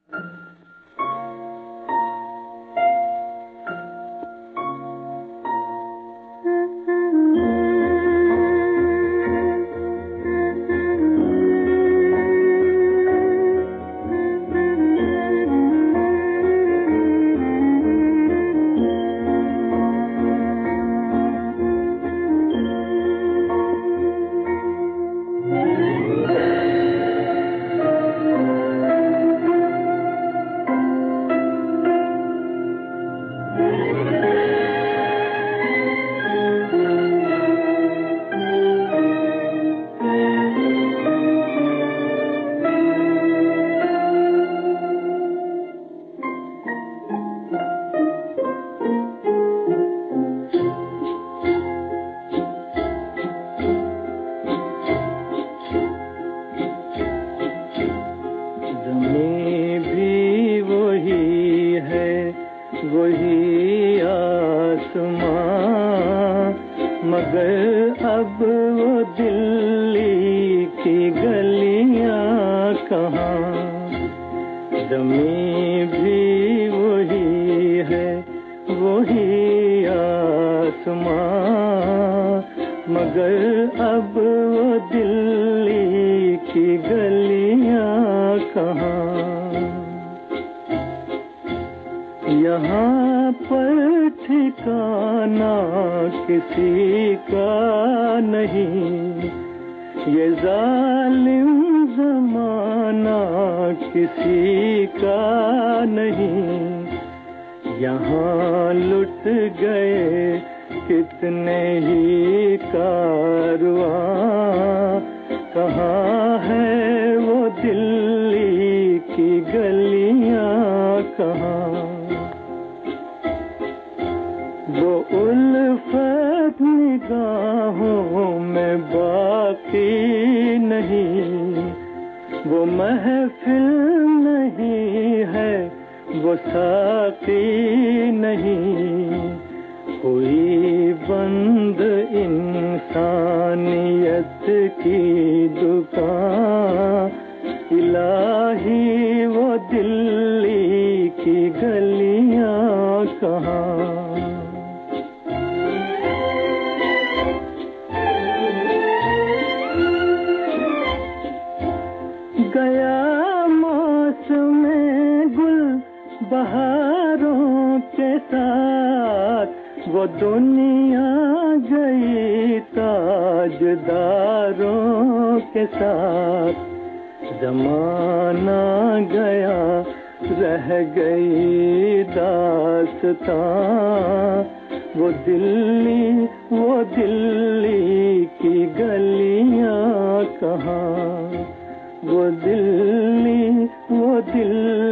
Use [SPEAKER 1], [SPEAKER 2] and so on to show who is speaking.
[SPEAKER 1] वही आसमां, मगर अब वो दिल्ली की गलियां कहाँ। ज़मीं भी वही है, वही आसमां, मगर अब वो दिल्ली की गलियां कहाँ। यहाँ पर ठिकाना किसी का नहीं, ये जालिम ज़माना किसी का नहीं। यहाँ लुट गए कितने ही कारवां, कहाँ है वो दिल्ली की गलियां कहाँ। वो उल्फत निगाहों में बाकी नहीं, वो महफिल नहीं है, वो साकी नहीं। कोई बंद इंसानियत की दुकान, इलाही वो दिल्ली की गलियां कहाँ। गया मौसमे गुल बहारों के साथ, वो दुनिया गई ताजदारों के साथ। ज़माना गया रह गई दास्तां, वो दिल्ली की गलियां कहाँ। वो दिल्ली